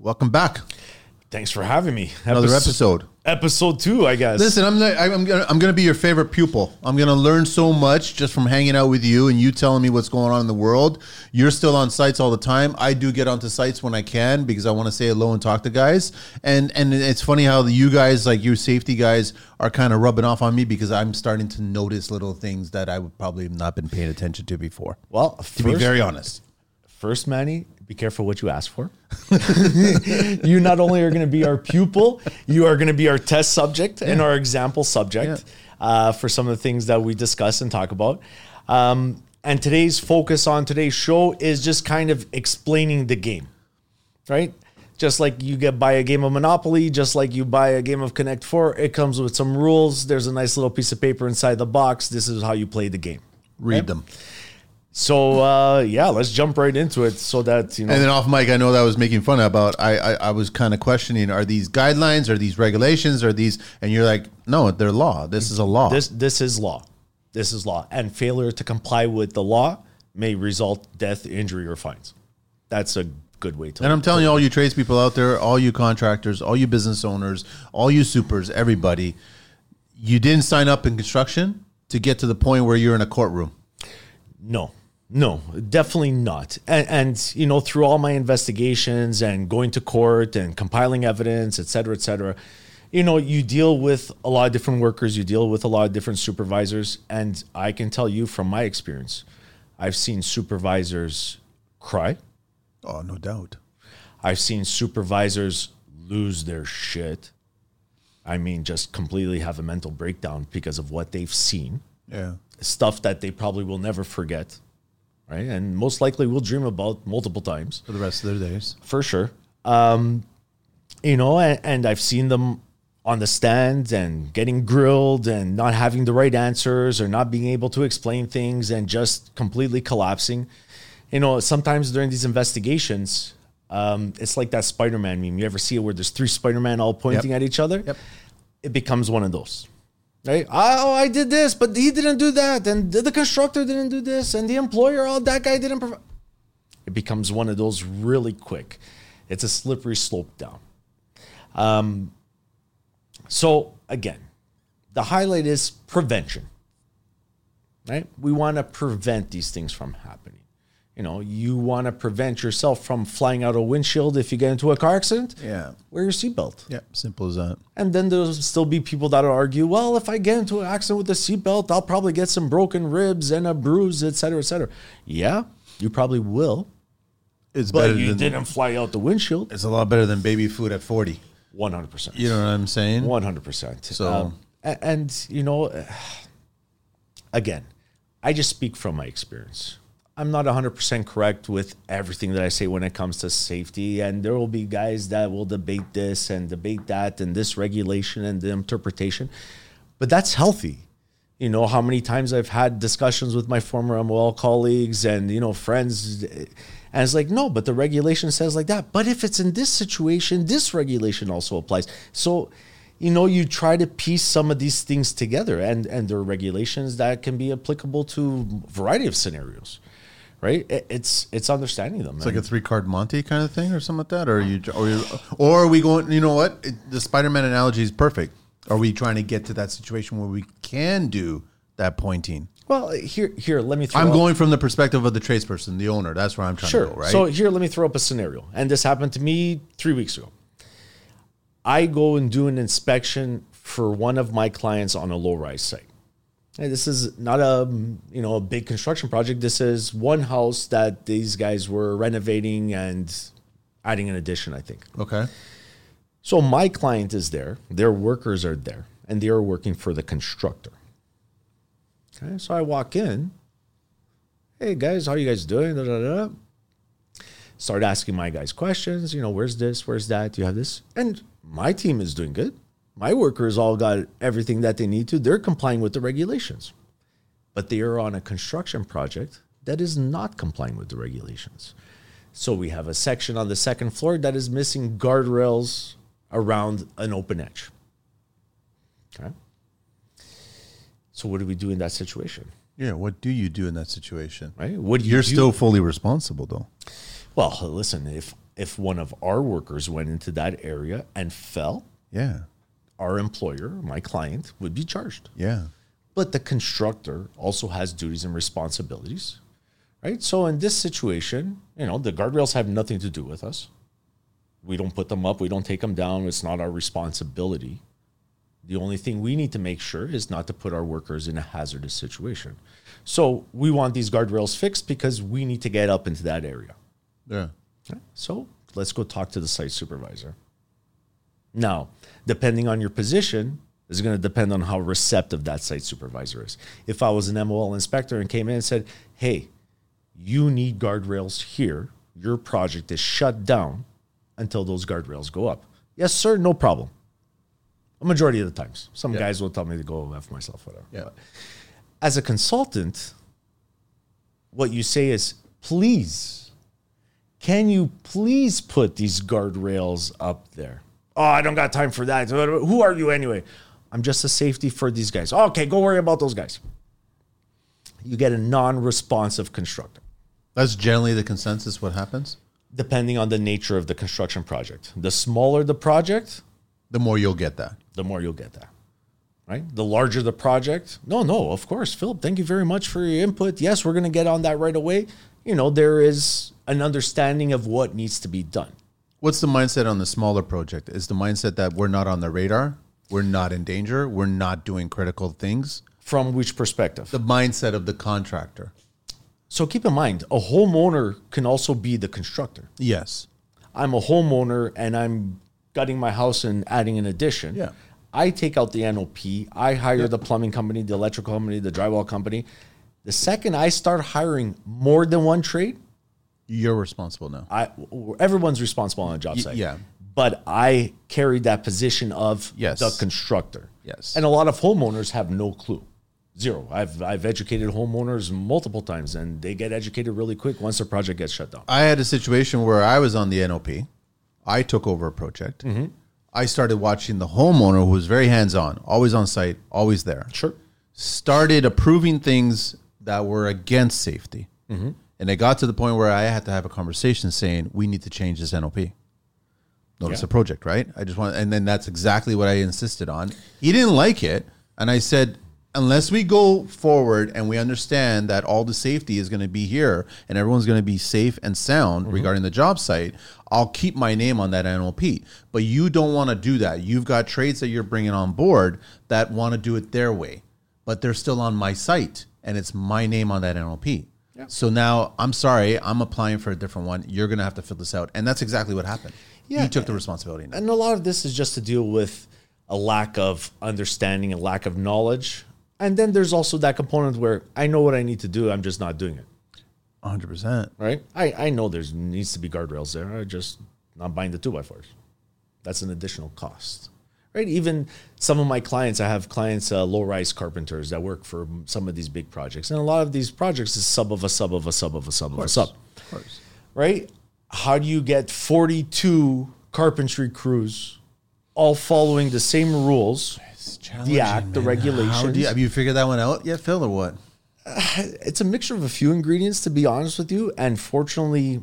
Welcome back. Thanks for having me. Another episode. Episode 2, I guess. Listen, I'm gonna be your favorite pupil. I'm gonna learn so much just from hanging out with you and you telling me what's going on in the world. You're still on sites all the time. I do get onto sites when I can because I want to say hello and talk to guys. And it's funny how you guys, like you safety guys, are kind of rubbing off on me because I'm starting to notice little things that I would probably have not been paying attention to before. Well, to be very honest. First, Manny, be careful what you ask for. You not only are going to be our pupil, you are going to be our test subject and our example subject for some of the things that we discuss and talk about. And today's focus on today's show is just kind of explaining the game, right? Just like you buy a game of Monopoly, just like you buy a game of Connect 4, it comes with some rules. There's a nice little piece of paper inside the box. This is how you play the game. Read them. So, let's jump right into it so that, you know. And then off mic, I know that I was making fun about, I was kind of questioning, are these guidelines, are these regulations, are these, and you're like, no, they're law. This is a law. This is law. This is law. And failure to comply with the law may result death, injury, or fines. That's a good way to. And I'm telling you, all you tradespeople out there, all you contractors, all you business owners, all you supers, everybody, you didn't sign up in construction to get to the point where you're in a courtroom. No, definitely not. And, you know, through all my investigations and going to court and compiling evidence, et cetera, you know, you deal with a lot of different workers. You deal with a lot of different supervisors. And I can tell you from my experience, I've seen supervisors cry. Oh, no doubt. I've seen supervisors lose their shit. I mean, just completely have a mental breakdown because of what they've seen. Yeah. Stuff that they probably will never forget. Right. And most likely we'll dream about multiple times. For the rest of their days. For sure. You know, and I've seen them on the stand and getting grilled and not having the right answers or not being able to explain things and just completely collapsing. You know, sometimes during these investigations, it's like that Spider-Man meme. You ever see it where there's 3 Spider-Man all pointing at each other? Yep. It becomes one of those. Right? Oh, I did this, but he didn't do that. And the constructor didn't do this. And the employer, that guy didn't provide. It becomes one of those really quick. It's a slippery slope down. So again, the highlight is prevention, right? We want to prevent these things from happening. You know, you want to prevent yourself from flying out a windshield if you get into a car accident. Yeah. Wear your seatbelt. Yeah, simple as that. And then there'll still be people that'll argue, well, if I get into an accident with a seatbelt, I'll probably get some broken ribs and a bruise, et cetera, et cetera. Yeah, you probably will. But you didn't fly out the windshield. It's a lot better than baby food at 40. 100%. You know what I'm saying? 100%. So, and you know, again, I just speak from my experience. I'm not 100% correct with everything that I say when it comes to safety. And there will be guys that will debate this and debate that and this regulation and the interpretation. But that's healthy. You know, how many times I've had discussions with my former MOL colleagues and, you know, friends. And it's like, no, but the regulation says like that. But if it's in this situation, this regulation also applies. So, you know, you try to piece some of these things together. And there are regulations that can be applicable to a variety of scenarios. Right, it's understanding them. It's like a 3-card Monte kind of thing, or something like that. Or are we going? You know what? The Spider-Man analogy is perfect. Are we trying to get to that situation where we can do that pointing? Well, here, let me. I'm going from the perspective of the tradesperson, the owner. That's where I'm trying to go. Right. So here, let me throw up a scenario, and this happened to me 3 weeks ago. I go and do an inspection for one of my clients on a low-rise site. And this is not a big construction project. This is one house that these guys were renovating and adding an addition, I think. Okay. So my client is there. Their workers are there. And they are working for the constructor. Okay. So I walk in. Hey, guys, how you guys doing? Da, da, da. Start asking my guys questions. You know, where's this? Where's that? Do you have this? And my team is doing good. My workers all got everything that they need to. They're complying with the regulations. But they are on a construction project that is not complying with the regulations. So we have a section on the second floor that is missing guardrails around an open edge. Okay. So what do we do in that situation? Yeah, what do you do in that situation? Right? What do You're do? still fully responsible, though. Well, listen, if if one of our workers went into that area and fell, Yeah. our employer, my client, would be charged. Yeah. But the constructor also has duties and responsibilities, right? So in this situation, the guardrails have nothing to do with us. We don't put them up. We don't take them down. It's not our responsibility. The only thing we need to make sure is not to put our workers in a hazardous situation. So we want these guardrails fixed because we need to get up into that area. Yeah. Okay? So let's go talk to the site supervisor. Now, depending on your position, is going to depend on how receptive that site supervisor is. If I was an MOL inspector and came in and said, hey, you need guardrails here, your project is shut down until those guardrails go up. Yes, sir, no problem. A majority of the times. Some guys will tell me to go F myself, whatever. Yeah. But as a consultant, what you say is, please, can you please put these guardrails up there? Oh, I don't got time for that. Who are you anyway? I'm just a safety for these guys. Okay, go worry about those guys. You get a non-responsive constructor. That's generally the consensus. What happens? Depending on the nature of the construction project. The smaller the project, The more you'll get that. the more you'll get that. Right? The larger the project. No, of course, Philip, thank you very much for your input. Yes, we're going to get on that right away. There is an understanding of what needs to be done. What's the mindset on the smaller project? Is the mindset that we're not on the radar? We're not in danger? We're not doing critical things? From which perspective? The mindset of the contractor. So keep in mind, a homeowner can also be the constructor. Yes. I'm a homeowner and I'm gutting my house and adding an addition. Yeah. I take out the NOP. I hire the plumbing company, the electrical company, the drywall company. The second I start hiring more than one trade, You're responsible now. everyone's responsible on a job site. yeah. But I carry that position of Yes. the constructor. Yes. And a lot of homeowners have no clue. Zero. I've educated homeowners multiple times, and they get educated really quick once their project gets shut down. I had a situation where I was on the NOP. I took over a project. Mm-hmm. I started watching the homeowner, who was very hands-on, always on site, always there. Sure. Started approving things that were against safety. Mm-hmm. And it got to the point where I had to have a conversation saying, we need to change this NOP. Notice the project, right? And then that's exactly what I insisted on. He didn't like it. And I said, unless we go forward and we understand that all the safety is going to be here and everyone's going to be safe and sound regarding the job site, I'll keep my name on that NOP. But you don't want to do that. You've got trades that you're bringing on board that want to do it their way, but they're still on my site and it's my name on that NOP. Yeah. So now, I'm sorry, I'm applying for a different one. You're going to have to fill this out. And that's exactly what happened. Yeah. He took the responsibility. And a lot of this is just to deal with a lack of understanding, a lack of knowledge. And then there's also that component where I know what I need to do, I'm just not doing it. 100%. Right? I know there needs to be guardrails there. I just not buying the 2x4s. That's an additional cost. Right? Even some of my clients, I have clients, low-rise carpenters that work for some of these big projects. And a lot of these projects is sub of a sub of a sub of a sub of a sub. Of course. Right? How do you get 42 carpentry crews all following the same rules, the act, the regulations? Have you figured that one out yet, Phil, or what? It's a mixture of a few ingredients, to be honest with you. And fortunately,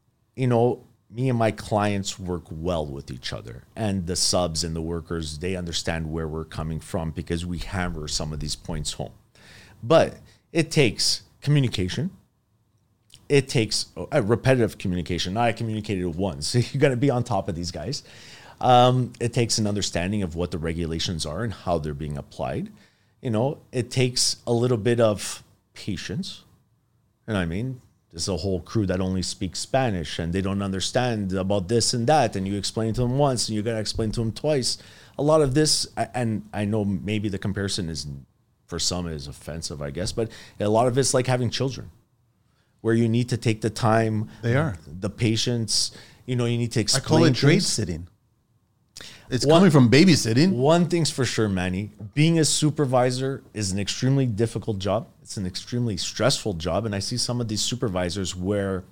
me and my clients work well with each other. And the subs and the workers, they understand where we're coming from because we hammer some of these points home. But it takes communication. It takes a repetitive communication. I communicated once. You got to be on top of these guys. It takes an understanding of what the regulations are and how they're being applied. It takes a little bit of patience. And I mean, there's a whole crew that only speaks Spanish and they don't understand about this and that. And you explain to them once and you got to explain to them twice. A lot of this, and I know maybe the comparison is, for some, is offensive, I guess, but a lot of it's like having children, where you need to take the time, the patience, you need to explain. I call it trade things. sitting. It's coming from babysitting. One thing's for sure, Manny, being a supervisor is an extremely difficult job. It's an extremely stressful job. And I see some of these supervisors where,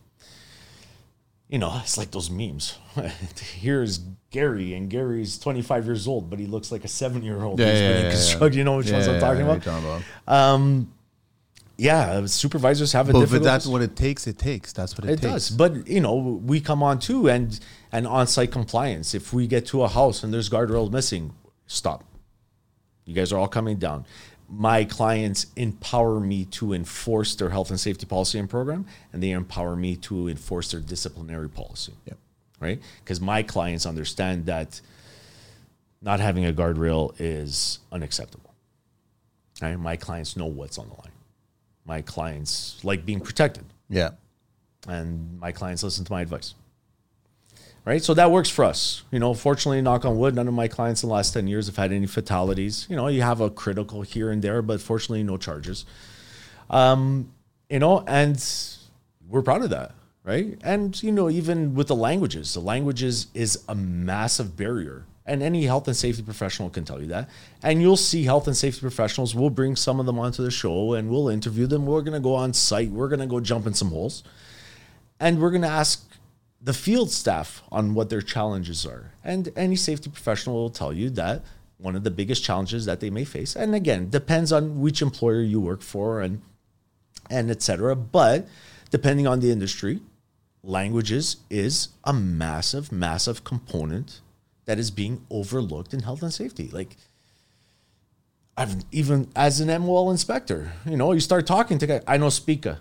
it's like those memes. Here's Gary, and Gary's 25 years old, but he looks like a 7-year-old. Yeah. You know which ones I'm talking about? Yeah, supervisors have a But different. if that's what it takes, it takes. That's what it It takes. does, but we come on too, and on-site compliance. If we get to a house and there's guardrails missing, stop. You guys are all coming down. My clients empower me to enforce their health and safety policy and program, and they empower me to enforce their disciplinary policy. Yep. Right? Because my clients understand that not having a guardrail is unacceptable. Right? My clients know what's on the line. My clients like being protected, Yeah. and my clients listen to my advice. Right? So that works for us. Fortunately, knock on wood, none of my clients in the last 10 years have had any fatalities. You have a critical here and there, but fortunately, no charges. And we're proud of that. Right? And, even with the languages is a massive barrier. And any health and safety professional can tell you that. And you'll see health and safety professionals. We'll bring some of them onto the show and we'll interview them. We're going to go on site. We're going to go jump in some holes. And we're going to ask the field staff on what their challenges are. And any safety professional will tell you that one of the biggest challenges that they may face, and again, depends on which employer you work for and et cetera. But depending on the industry, languages is a massive, massive component that is being overlooked in health and safety. Like, I've even as an MWL inspector, you start talking to guys. I know speaker.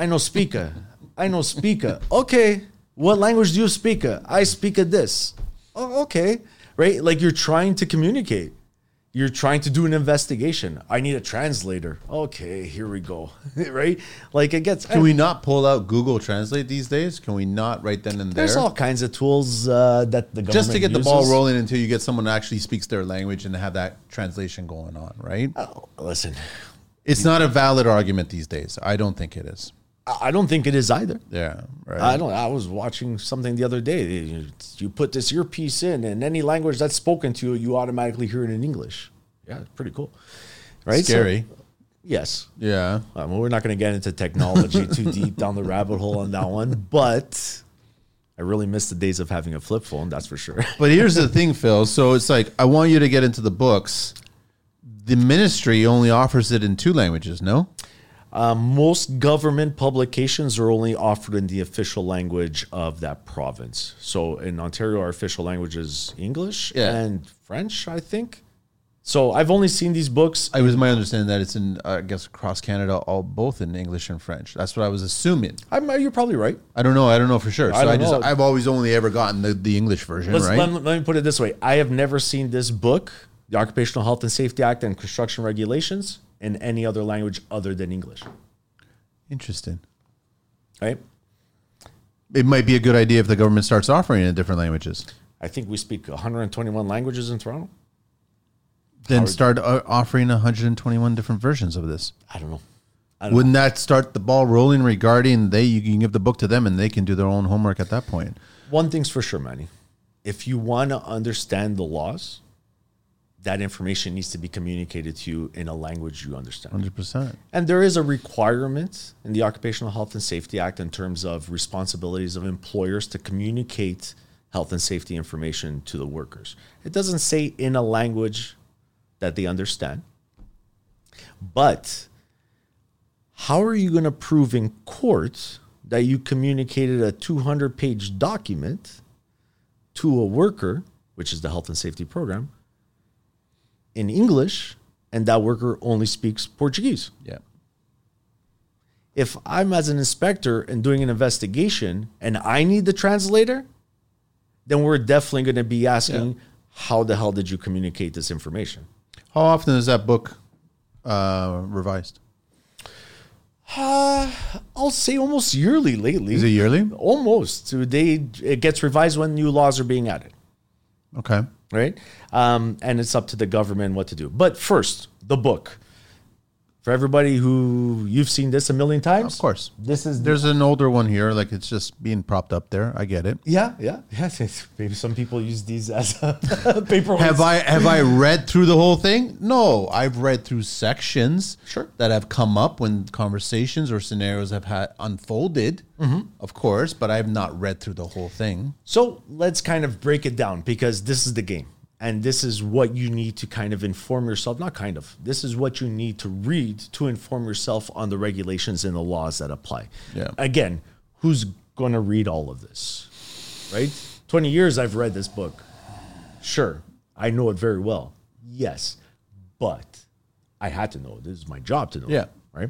Okay, what language do you speak? I speak this. Oh, okay, right? Like, you're trying to communicate. You're trying to do an investigation. I need a translator. Okay, here we go. Right? Like, it gets. Can we not pull out Google Translate these days? Can we not right then and there? There's all kinds of tools that the government just to get the uses. ball rolling until you get someone that actually speaks their language and have that translation going on, right? Oh, listen, It's not a valid argument these days. I don't think it is. I don't think it is either. Yeah, right. I was watching something the other day. You put this earpiece in, and any language that's spoken to you, you automatically hear it in English. Yeah, it's pretty cool, right? Scary. So, yes. Yeah. We're not going to get into technology too deep down the rabbit hole on that one, but I really miss the days of having a flip phone. That's for sure. But here's the thing, Phil. So it's like, I want you to get into the books. The ministry only offers it in 2 languages, no? Most government publications are only offered in the official language of that province. So in Ontario, our official language is English and French, I think. So I've only seen these books. It was my understanding that it's in, I guess, across Canada, both in English and French. That's what I was assuming. You're probably right. I don't know for sure. So don't know. I've always only ever gotten the English version, right? Let me put it this way. I have never seen this book, the Occupational Health and Safety Act and Construction Regulations, in any other language other than English. Interesting. Right? It might be a good idea if the government starts offering it in different languages. I think we speak 121 languages in Toronto. Then start offering 121 different versions of this. I don't know. Wouldn't that start the ball rolling regarding you can give the book to them and they can do their own homework at that point? One thing's for sure, Manny. If you want to understand the laws, that information needs to be communicated to you in a language you understand. 100%. And there is a requirement in the Occupational Health and Safety Act in terms of responsibilities of employers to communicate health and safety information to the workers. It doesn't say in a language that they understand. But how are you going to prove in court that you communicated a 200-page document to a worker, which is the health and safety program, in English, and that worker only speaks Portuguese? Yeah. If I'm as an inspector and doing an investigation and I need the translator, then we're definitely going to be asking, how the hell did you communicate this information? How often is that book revised? I'll say almost yearly lately. Is it yearly? Almost. It gets revised when new laws are being added. Okay. Right? And it's up to the government what to do. But first, the book. For everybody who you've seen this a million times. Of course. There's an older one here, like it's just being propped up there. I get it. Yeah. Maybe some people use these as paper. Have I read through the whole thing? No, I've read through sections that have come up when conversations or scenarios have had unfolded, of course, but I've not read through the whole thing. So let's kind of break it down because this is the game. And this is what you need to kind of inform yourself. Not kind of. This is what you need to read to inform yourself on the regulations and the laws that apply. Yeah. Again, who's going to read all of this, right? 20 years I've read this book. Sure, I know it very well. Yes, but I had to know it. This is my job to know Yeah. it, right?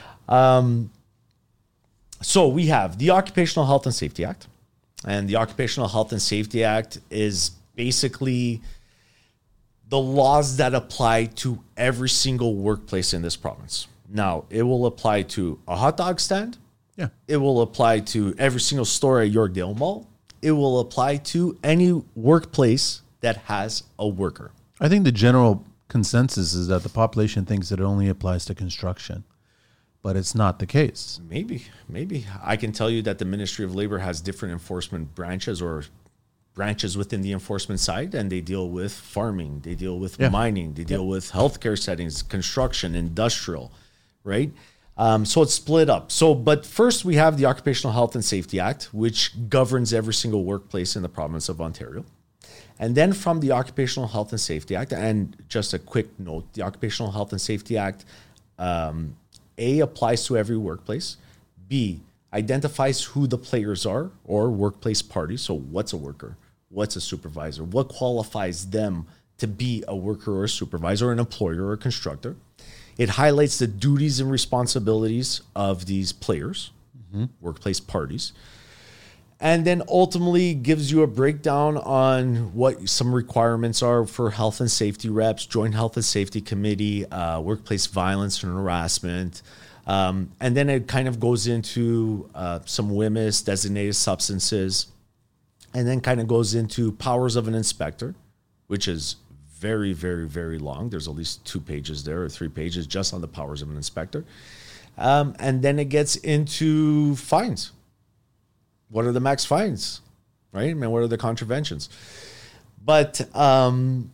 So we have the Occupational Health and Safety Act. And the Occupational Health and Safety Act is basically the laws that apply to every single workplace in this province. Now, it will apply to a hot dog stand. Yeah. It will apply to every single store at Yorkdale Mall. It will apply to any workplace that has a worker. I think the general consensus is that the population thinks that it only applies to construction, but it's not the case. Maybe. I can tell you that the Ministry of Labor has different enforcement branches or branches within the enforcement side, and they deal with farming, they deal with mining, they deal with healthcare settings, construction, industrial, right? So it's split up. But first we have the Occupational Health and Safety Act, which governs every single workplace in the province of Ontario. And then from the Occupational Health and Safety Act, and just a quick note, the Occupational Health and Safety Act, A, applies to every workplace. B, identifies who the players are or workplace parties. So what's a worker? What's a supervisor? What qualifies them to be a worker or a supervisor, or an employer or a constructor? It highlights the duties and responsibilities of these players, workplace parties, and then ultimately gives you a breakdown on what some requirements are for health and safety reps, joint health and safety committee, workplace violence and harassment. And then it kind of goes into some WHMIS, designated substances, and then kind of goes into powers of an inspector, which is very, very, very long. There's at least 2 pages there or 3 pages just on the powers of an inspector. And then it gets into fines. What are the max fines, right? And what are the contraventions? But a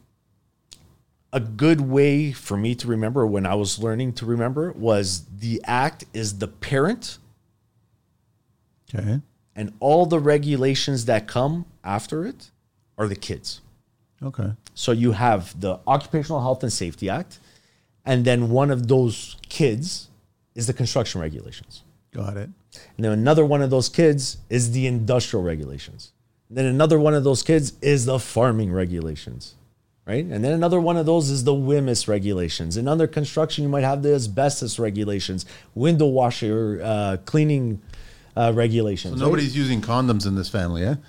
good way for me to remember when I was learning to remember was the act is the parent. Okay. And all the regulations that come after it are the kids. Okay. So you have the Occupational Health and Safety Act, and then one of those kids is the construction regulations. Got it. And then another one of those kids is the industrial regulations. And then another one of those kids is the farming regulations, right? And then another one of those is the WHMIS regulations. And under construction, you might have the asbestos regulations, window washer, cleaning regulations. So nobody's using condoms in this family, eh?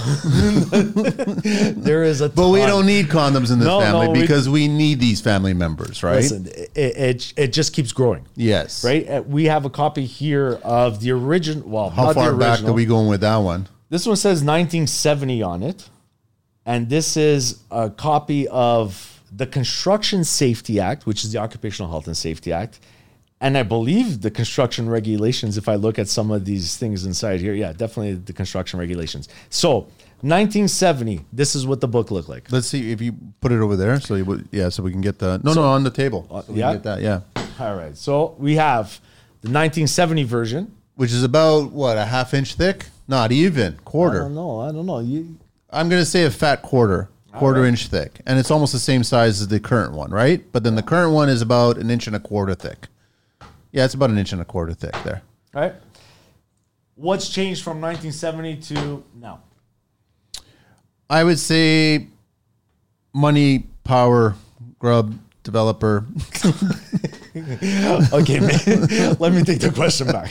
There is a ton. But we don't need condoms in this family we- because we need these family members, right? Listen, it just keeps growing. Yes. Right? We have a copy here of the original. Well, How not far the back original. are we going with that one? This one says 1970 on it. And this is a copy of the Construction Safety Act, which is the Occupational Health and Safety Act. And I believe the construction regulations, if I look at some of these things inside here, yeah, definitely the construction regulations. So 1970, this is what the book looked like. Let's see if you put it over there. So so we can get the no on the table. So we yeah? can get that, yeah. All right. So we have the 1970 version. Which is about what, a half inch thick? Not even I quarter. don't know. I'm gonna say a fat quarter inch thick, and it's almost the same size as the current one, right? But then the current one is about 1.25 inches thick. Yeah, it's about 1.25 inches thick there. All right. What's changed from 1970 to now? I would say money, power, grub, developer. Okay, man. Let me take the question back.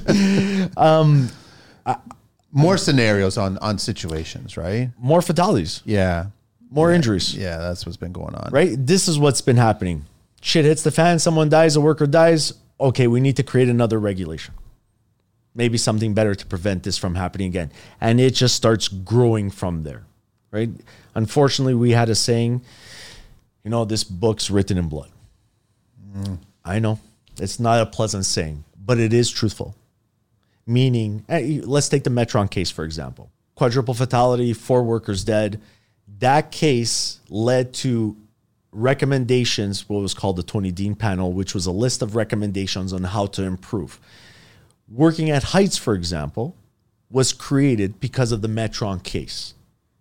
More scenarios on situations, right? More fatalities, Yeah. more injuries, Yeah, that's what's been going on. right? This is what's been happening. Shit hits the fan, someone dies, a worker dies. Okay, we need to create another regulation. Maybe something better to prevent this from happening again. And it just starts growing from there, right? Unfortunately, we had a saying, this book's written in blood. I know. It's not a pleasant saying, but it is truthful. Meaning, let's take the Metron case, for example. Quadruple fatality, 4 workers dead. That case led to recommendations, what was called the Tony Dean panel, which was a list of recommendations on how to improve. Working at heights, for example, was created because of the Metron case.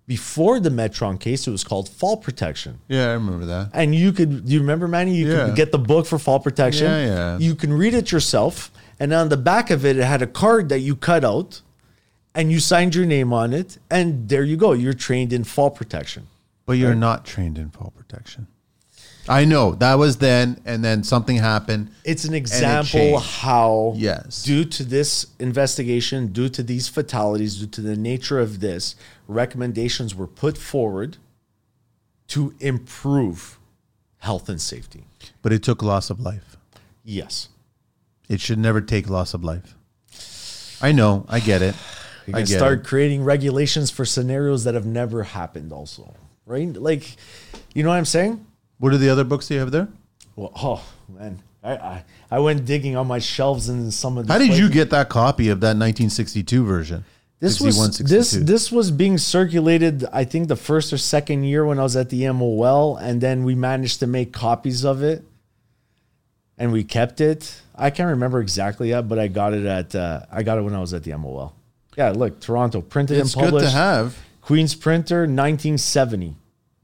Before the Metron case, it was called fall protection. Yeah, I remember that. And do you remember, Manny? You Yeah. could get the book for fall protection. Yeah, yeah. You can read it yourself. And on the back of it, it had a card that you cut out and you signed your name on it. And there you go. You're trained in fall protection. But you're not trained in fall protection. I know that was then, and then something happened. It's an example changed. how, Yes. due to this investigation, due to these fatalities, due to the nature of this, recommendations were put forward to improve health and safety. But it took loss of life. Yes. It should never take loss of life. I know. I get it. You I can get start it. creating regulations for scenarios that have never happened also, right? Like, you know what I'm saying? What are the other books you have there? Well, oh, man. I went digging on my shelves and some of the How did you get that copy of that 1962 version? This was 61, this was being circulated, I think, the first or second year when I was at the MOL, and then we managed to make copies of it, and we kept it. I can't remember exactly yet, but I got it when I was at the MOL. Yeah, look, Toronto, printed It's and published. good to have. Queen's Printer, 1970.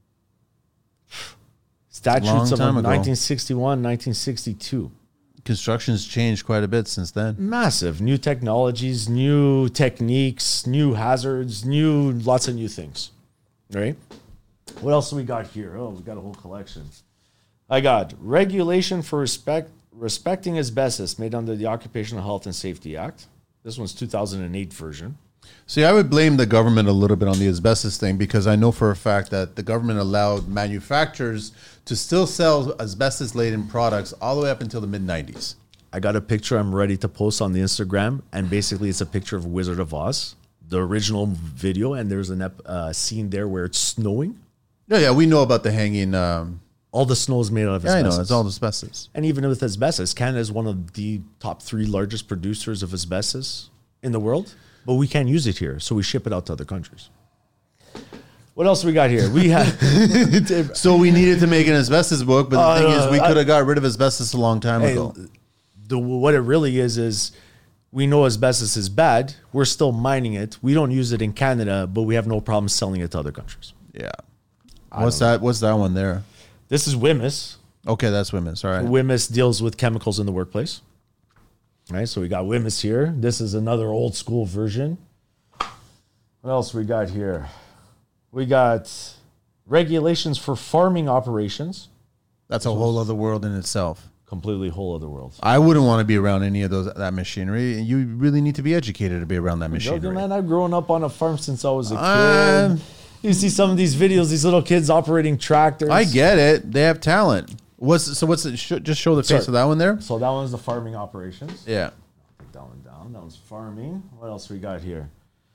Statutes of time ago. 1961, 1962. Construction's changed quite a bit since then. Massive. New technologies, new techniques, new hazards, lots of new things. Right? What else do we got here? Oh, we got a whole collection. I got regulation for respecting asbestos made under the Occupational Health and Safety Act. This one's 2008 version. See, I would blame the government a little bit on the asbestos thing because I know for a fact that the government allowed manufacturers to still sell asbestos-laden products all the way up until the mid-90s. I got a picture I'm ready to post on the Instagram, and basically it's a picture of Wizard of Oz, the original video, and there's a scene there where it's snowing. Yeah, we know about the hanging. All the snow is made out of Yeah, I asbestos. know. It's all asbestos. And even with asbestos, Canada is one of the top 3 largest producers of asbestos in the world, but we can't use it here, so we ship it out to other countries. What else we got here? We have So we needed to make an asbestos book, but the thing is, we could have got rid of asbestos a long time ago. what it really is we know asbestos is bad. We're still mining it. We don't use it in Canada, but we have no problem selling it to other countries. Yeah. What's that? What's that one there? This is WHMIS. Okay, that's women's. All right. WHMIS deals with chemicals in the workplace. All right, so we got WHMIS here. This is another old school version. What else we got here? We got regulations for farming operations. That's a whole other world in itself. Completely whole other world. I wouldn't want to be around any of that machinery. You really need to be educated to be around that machinery. Joking, man, I've grown up on a farm since I was a Um, kid. You see some of these videos, these little kids operating tractors. I get it. They have talent. What's it? Just show the face of that one there. So that one's the farming operations. Yeah. Take that one down. That one's farming. What else we got here?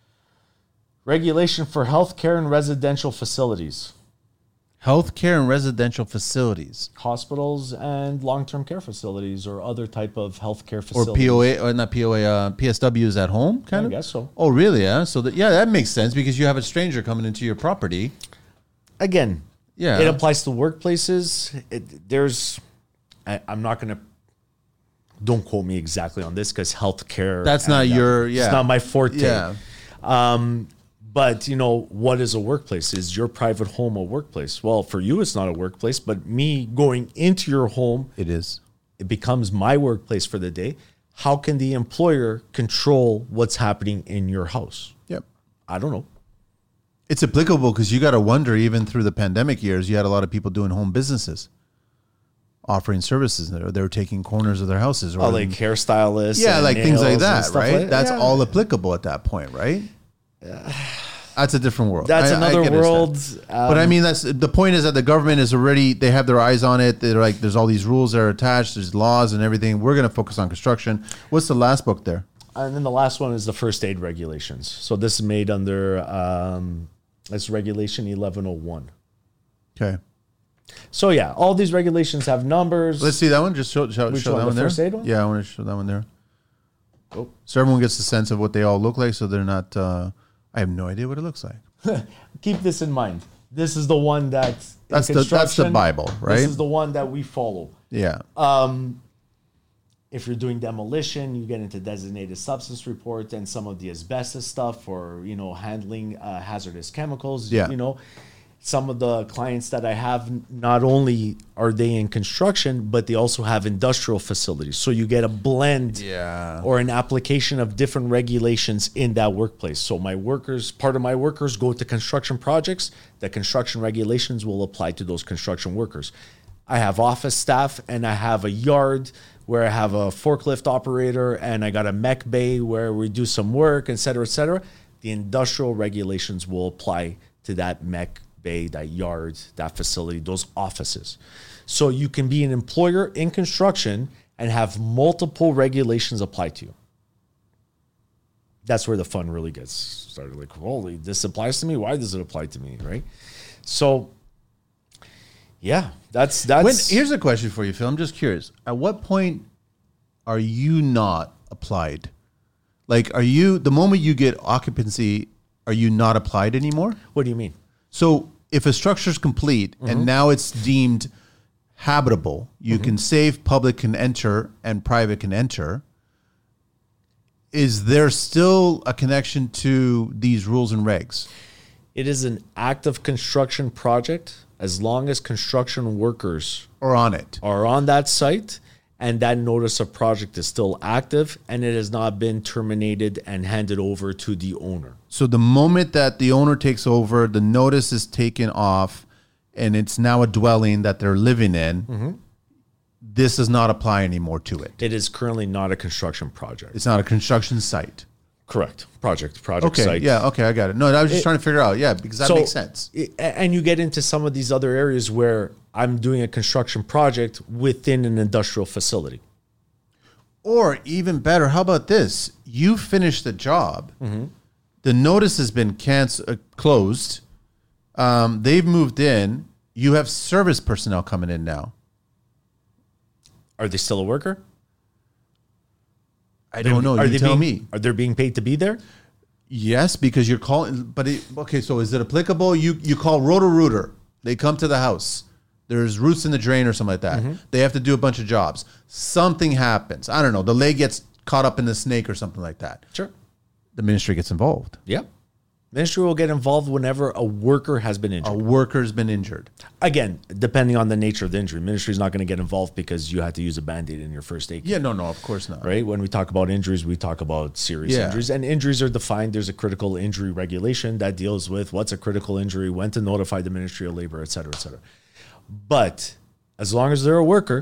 Regulation for healthcare and residential facilities. Healthcare and residential facilities, Hospitals and long-term care facilities or other type of healthcare or facilities. POA, or not POA, PSWs at home, kind I of. guess so. Oh, really? Yeah. So that makes sense because you have a stranger coming into your property. Again, Yeah. it applies to workplaces. I'm not going to, don't quote me exactly on this because healthcare. That's not and, your. Yeah. It's not my forte. Yeah. But, what is a workplace? Is your private home a workplace? Well, for you, it's not a workplace, but me going into your home, It is. it becomes my workplace for the day. How can the employer control what's happening in your house? Yep. I don't know. It's applicable because you got to wonder, even through the pandemic years, you had a lot of people doing home businesses, offering services. They were taking corners of their houses. Or Like hairstylists. yeah, and like things like nails and that, stuff right? like- That's yeah. all applicable at that point, right? That's a different world. That's I another can understand. world. But I mean, that's the point is that the government is already, they have their eyes on it. They're like, there's all these rules that are attached. There's laws and everything. We're going to focus on construction. What's the last book there? And then the last one is the first aid regulations. So this is made under it's regulation 1101. Okay. So yeah, all these regulations have numbers. Let's see that one. Just show Which that one, one the there. first aid one? Yeah, I want to show that one there. Oh. So everyone gets a sense of what they all look like. So they're not, I have no idea what it looks like. Keep this in mind. This is the one that's That's the Bible, right? This is the one that we follow. Yeah. If you're doing demolition, you get into designated substance reports and some of the asbestos stuff, or handling hazardous chemicals. Yeah. Some of the clients that I have, not only are they in construction, but they also have industrial facilities. So you get a blend or an application of different regulations in that workplace. So part of my workers go to construction projects. The construction regulations will apply to those construction workers. I have office staff, and I have a yard where I have a forklift operator, and I got a mech bay where we do some work, et cetera, et cetera. The industrial regulations will apply to that mech bay, that yard, that facility, those offices. So you can be an employer in construction and have multiple regulations apply to you. That's where the fun really gets started. Like, holy, this applies to me. Why does it apply to me? Right? So, yeah, that's. Here's a question for you, Phil. I'm just curious. At what point are you not applied? Like, the moment you get occupancy, are you not applied anymore? What do you mean? So if a structure is complete and now it's deemed habitable, you can save, public can enter, and private can enter. Is there still a connection to these rules and regs? It is an active construction project as long as construction workers Or on it? are on that site and that notice of project is still active and it has not been terminated and handed over to the owner. So the moment that the owner takes over, the notice is taken off, and it's now a dwelling that they're living in, this does not apply anymore to it. It is currently not a construction project. It's not a construction site. Correct. Project Okay, site. yeah, okay, I got it. No, I was just trying to figure out, because that makes sense. And you get into some of these other areas where I'm doing a construction project within an industrial facility. Or even better, how about this? You finish the job. The notice has been closed. They've moved in. You have service personnel coming in now. Are they still a worker? I don't know. You tell me. Are they being paid to be there? Yes, because you're calling. But okay, so is it applicable? You call Roto-Rooter. They come to the house. There's roots in the drain or something like that. They have to do a bunch of jobs. Something happens. I don't know. The leg gets caught up in the snake or something like that. Sure. The ministry gets involved. Yeah. Ministry will get involved whenever a worker has been injured. A worker's been injured. Again, depending on the nature of the injury, ministry is not going to get involved because you had to use a Band-Aid in your first aid kit. Yeah, no, of course not. Right? When we talk about injuries, we talk about serious injuries. And injuries are defined. There's a critical injury regulation that deals with what's a critical injury, when to notify the Ministry of Labor, et cetera, et cetera. But as long as they're a worker.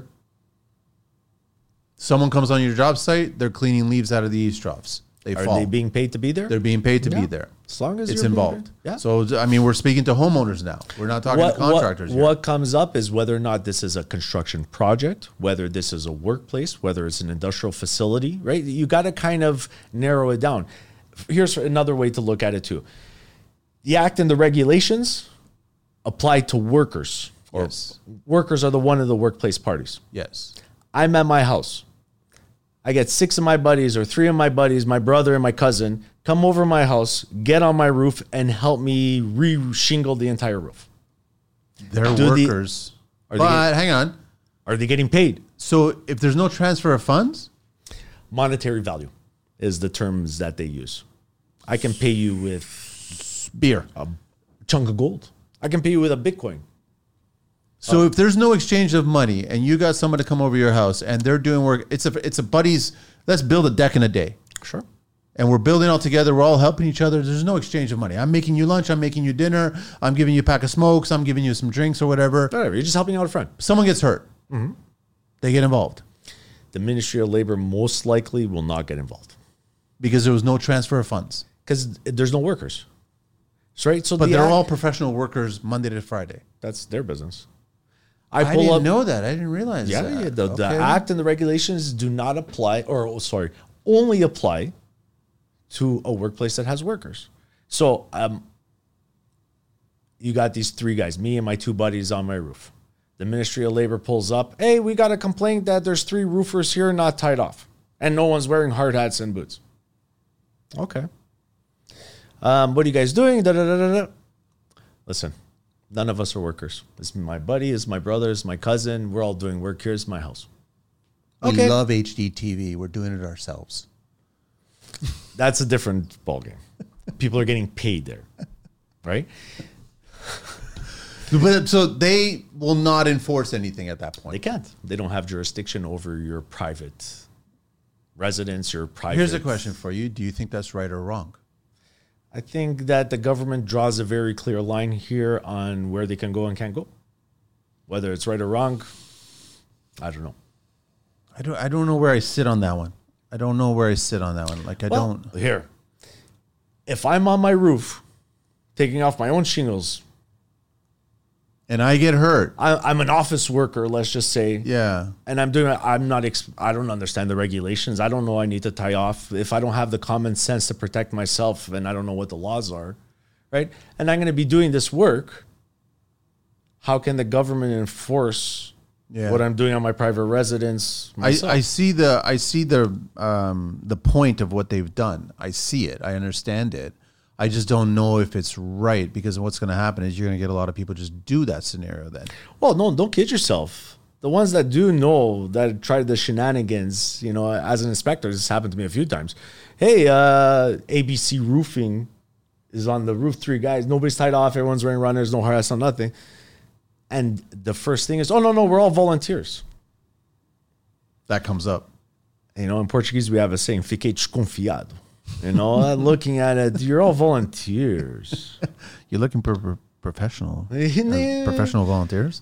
Someone comes on your job site, they're cleaning leaves out of the eaves troughs. Are they being paid to be there? They're being paid to be there. As long as it's you're involved. Yeah. So, I mean, we're speaking to homeowners now. We're not talking to contractors here. What comes up is whether or not this is a construction project, whether this is a workplace, whether it's an industrial facility, right? You got to kind of narrow it down. Here's another way to look at it too. The act and the regulations apply to workers. Yes. Workers are one of the workplace parties. Yes. I'm at my house. I get 6 of my buddies or 3 of my buddies, my brother and my cousin, come over my house, get on my roof, and help me re-shingle the entire roof. They're workers. But hang on. Are they getting paid? So if there's no transfer of funds? Monetary value is the terms that they use. I can pay you with beer, a chunk of gold. I can pay you with a Bitcoin. So if there's no exchange of money and you got someone to come over your house and they're doing work, it's a buddies, let's build a deck in a day. Sure. And we're building all together. We're all helping each other. There's no exchange of money. I'm making you lunch. I'm making you dinner. I'm giving you a pack of smokes. I'm giving you some drinks or whatever. Whatever. You're just helping out a friend. Someone gets hurt. They get involved. The Ministry of Labor most likely will not get involved. Because there was no transfer of funds. Because there's no workers. Right? So but they're all professional workers Monday to Friday. That's their business. I didn't know that. I didn't realize that. Yeah, the act and the regulations do not apply, only apply to a workplace that has workers. So you got these 3 guys, me and my 2 buddies on my roof. The Ministry of Labor pulls up, hey, we got a complaint that there's 3 roofers here not tied off, and no one's wearing hard hats and boots. Okay. What are you guys doing? Listen. None of us are workers. It's my buddy, it's my brother, it's my cousin. We're all doing work here. It's my house. We Okay. love HD TV. We're doing it ourselves. That's a different ballgame. People are getting paid there, right? But so they will not enforce anything at that They point. can't. They don't have jurisdiction over your private residence, your private. Here's a question for you. Do you think that's right or wrong? I think that the government draws a very clear line here on where they can go and can't go. Whether it's right or wrong, I don't know. I don't know where I sit on that one. I don't know where I sit on that one. Like I don't. Here, if I'm on my roof, taking off my own shingles, And I get hurt. I'm an office worker, let's just say. Yeah. And I'm doing. I don't understand the regulations. I don't know. I need to tie off if I don't have the common sense to protect myself, and I don't know what the laws are, right? And I'm going to be doing this work. How can the government enforce what I'm doing on my private residence? I see the point of what they've done. I see it. I understand it. I just don't know if it's right, because what's going to happen is you're going to get a lot of people just do that scenario then. Well, no, don't kid yourself. The ones that do know, that tried the shenanigans, as an inspector, this happened to me a few times. Hey, ABC Roofing is on the roof. 3 guys, nobody's tied off. Everyone's wearing runners, no harass, no nothing. And the first thing is, oh, no, we're all volunteers. That comes up. In Portuguese, we have a saying, fiquei desconfiado. Looking at it, you're all volunteers. You're looking for professional Yeah. professional volunteers.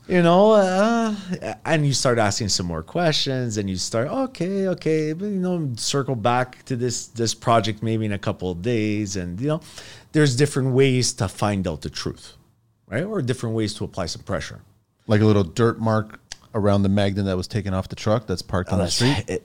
And you start asking some more questions, and you start, okay, but, circle back to this project maybe in a couple of days. And, there's different ways to find out the truth, right? Or different ways to apply some pressure. Like a little dirt mark around the magnet that was taken off the truck that's parked on the street.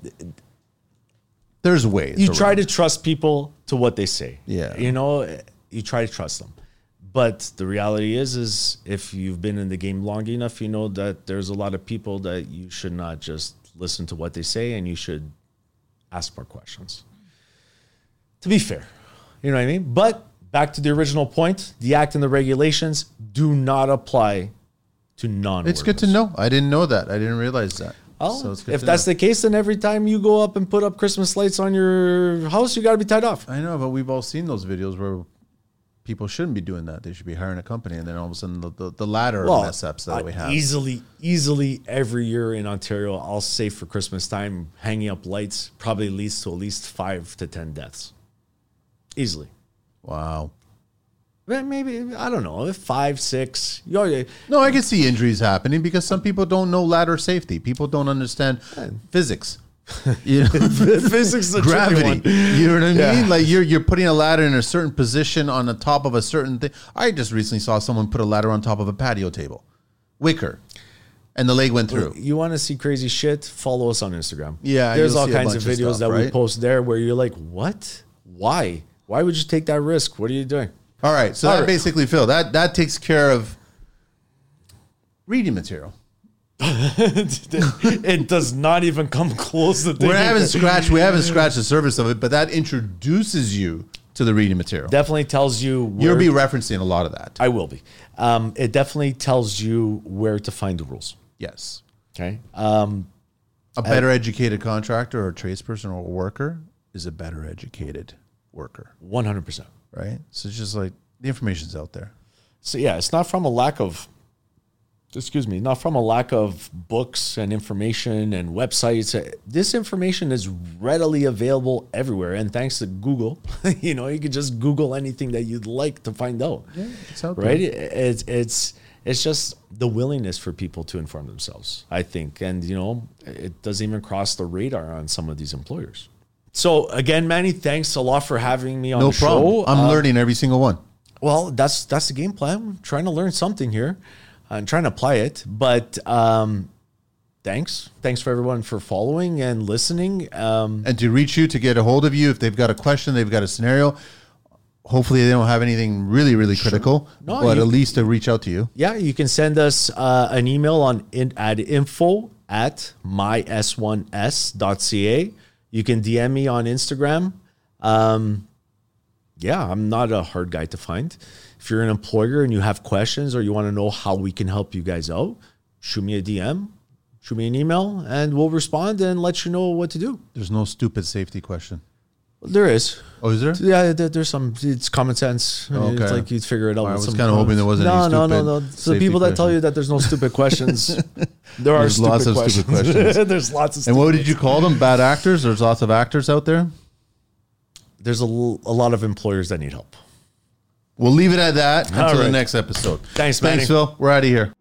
There's ways. You try to trust people to what they say. Yeah. You try to trust them. But the reality is if you've been in the game long enough, you know that there's a lot of people that you should not just listen to what they say, and you should ask more questions. To be fair. You know what I mean? But back to the original point, the act and the regulations do not apply to non-workers. It's good to know. I didn't know that. I didn't realize that. Oh, So it's good if to that's know. the case, then every time you go up and put up Christmas lights on your house, you got to be tied off. I know, but we've all seen those videos where people shouldn't be doing that. They should be hiring a company, and then all of a sudden the ladder of mess ups that we have. Easily every year in Ontario, I'll say for Christmas time, hanging up lights probably leads to at least 5 to 10 deaths. Easily. Wow. Maybe, I don't know, 5, 6. No, No, I can see injuries happening because some people don't know ladder safety. People don't understand physics. physics is a tricky Gravity. one. You know what I Yeah. mean? Like you're putting a ladder in a certain position on the top of a certain thing. I just recently saw someone put a ladder on top of a patio table, wicker, and the leg went through. You want to see crazy shit? Follow us on Instagram. Yeah, there's you'll all see a kinds of bunch of videos stuff, that we right? post there where you're like, what? Why? Why would you take that risk? What are you doing? All right, so All that right. basically, Phil, that takes care of reading material. It does not even come close to We haven't scratched the surface of it, but that introduces you to the reading material. Definitely tells you You'll where be referencing a lot of that. I will be. It definitely tells you where to find the rules. Yes. Okay. A better educated contractor or tradesperson or worker is a better educated worker, 100%. right? So it's just like the information's out there. So yeah, it's not from a lack of, not from a lack of books and information and websites. This information is readily available everywhere. And thanks to Google, you can just Google anything that you'd like to find out. Yeah, it's out there. Right? It's just the willingness for people to inform themselves, I think. And, it doesn't even cross the radar on some of these employers. So again, Manny, thanks a lot for having me on No the problem. show. I'm learning every single one. Well, that's the game plan. I'm trying to learn something here and trying to apply it. But thanks for everyone for following and listening. And to reach you, to get a hold of you, if they've got a question, they've got a scenario, hopefully they don't have anything really, really critical, No, but at least to reach out to you. Yeah, you can send us an email at info@mys1s.ca. You can DM me on Instagram. Yeah, I'm not a hard guy to find. If you're an employer and you have questions or you want to know how we can help you guys out, shoot me a DM. shoot me an email, and we'll respond and let you know what to do. There's no stupid safety question. There is. Oh, is there? Yeah, there's some. It's common sense. Okay. It's like you'd figure it out. I with was some kind of hoping there wasn't any stupid No. So the people that tell you that there's no stupid questions, there are There's lots of stupid questions. There's lots of. And what did you call them? Bad actors? There's lots of actors out there. There's a lot of employers that need help. We'll leave it at that until the right. next episode. Thanks, Manny. Phil. We're out of here.